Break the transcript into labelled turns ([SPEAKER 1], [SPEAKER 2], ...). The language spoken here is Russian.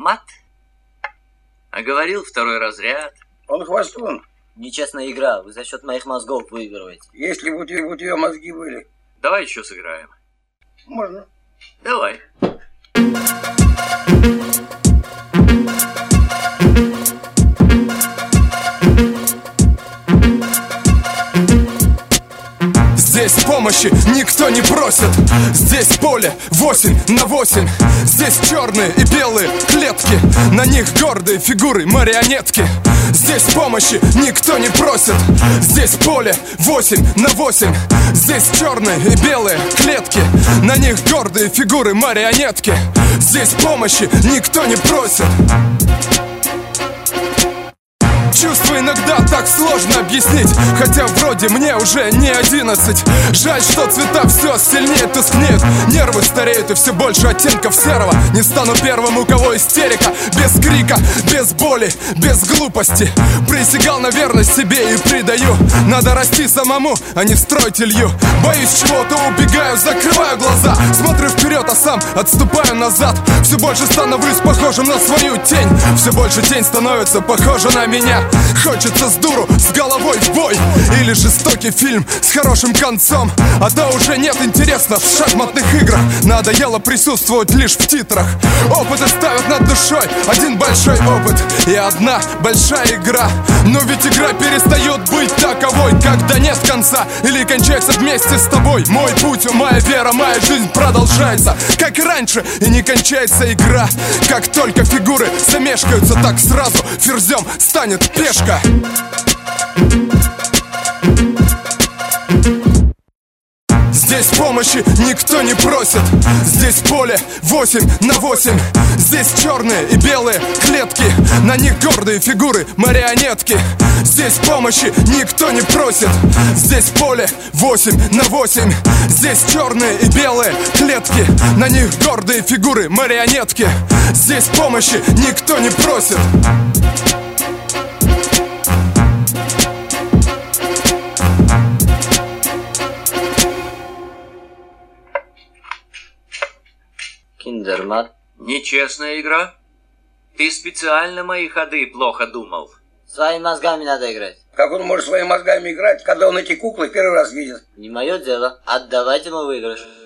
[SPEAKER 1] Киндермат? А говорил, второй разряд.
[SPEAKER 2] Он хвостун.
[SPEAKER 3] Нечестная игра, вы за счет моих мозгов выигрываете.
[SPEAKER 2] Если бы у тебя мозги были.
[SPEAKER 1] Давай еще сыграем.
[SPEAKER 2] Можно.
[SPEAKER 1] Давай.
[SPEAKER 4] Здесь помощи никто не просит. Здесь поле 8/8. Здесь черные и белые клетки. На них гордые фигуры марионетки. Здесь помощи никто не просит. Здесь поле 8/8. Здесь черные и белые клетки. На них гордые фигуры марионетки. Здесь помощи никто не просит. Чувства иногда так сложно объяснить, хотя вроде мне уже не 11. Жаль, что цвета все сильнее тускнеют. Нервы стареют и все больше оттенков серого. Не стану первым, у кого истерика. Без крика, без боли, без глупости. Присягал на верность себе и предаю. Надо расти самому, а не строить илью. Боюсь чего-то, убегаю, закрываю глаза. Смотрю вперед, а сам отступаю назад. Все больше становлюсь похожим на свою тень. Все больше тень становится похожа на меня. Хочется с дуру, с головой в бой. Или жестокий фильм с хорошим концом. А то уже нет интереса в шахматных играх. Надоело присутствовать лишь в титрах. Опыты ставят над душой, один большой опыт и одна большая игра. Но ведь игра перестает быть таковой, когда нет конца или кончается вместе с тобой. Мой путь, моя вера, моя жизнь продолжается, как и раньше, и не кончается игра. Как только фигуры замешкаются, так сразу ферзем станет пешка. Здесь помощи никто не просит. Здесь поле 8/8. Здесь черные и белые клетки. На них гордые фигуры марионетки. Здесь помощи никто не просит. Здесь поле 8/8. Здесь черные и белые клетки. На них гордые фигуры марионетки. Здесь помощи никто не просит.
[SPEAKER 3] Киндермат.
[SPEAKER 1] Нечестная игра. Ты специально мои ходы плохо думал.
[SPEAKER 3] Своими мозгами надо играть.
[SPEAKER 2] Как он может своими мозгами играть, когда он эти куклы первый раз видит?
[SPEAKER 3] Не мое дело. Отдавайте ему выигрыш.